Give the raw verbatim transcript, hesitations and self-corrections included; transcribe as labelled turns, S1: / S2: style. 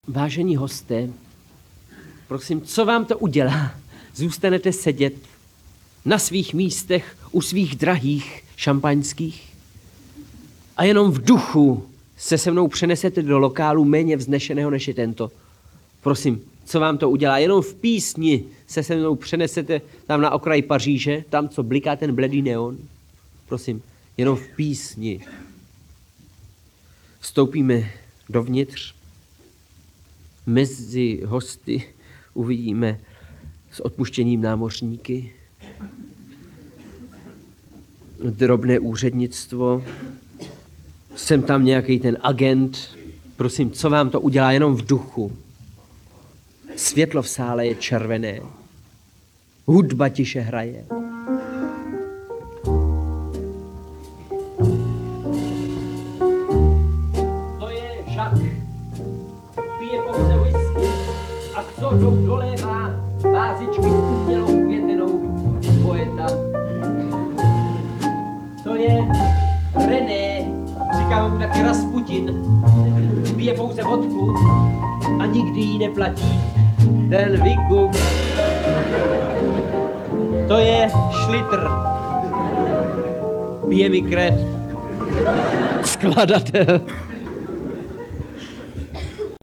S1: Vážení hosté, prosím, co vám to udělá? Zůstanete sedět na svých místech u svých drahých šampaňských a jenom v duchu se se mnou přenesete do lokálu méně vznešeného než je tento. Prosím, co vám to udělá? Jenom v písni se se mnou přenesete tam na okraj Paříže, tam, co bliká ten bledý neon. Prosím, jenom v písni. Vstoupíme dovnitř. Mezi hosty uvidíme s odpuštěním námořníky, drobné úřednictvo, jsem tam nějaký ten agent. Prosím, co vám to udělá? Jenom v duchu. Světlo v sále je červené, hudba tiše hraje. To je Jacques. Pije pouze whisky a k sodou dolévá vázičky s umělou květinou poeta. To je René, říká mu taky Rasputin. Pije pouze vodku a nikdy jí neplatí ten výkup. To je Schlitter. Pije mi krev. Skladatel.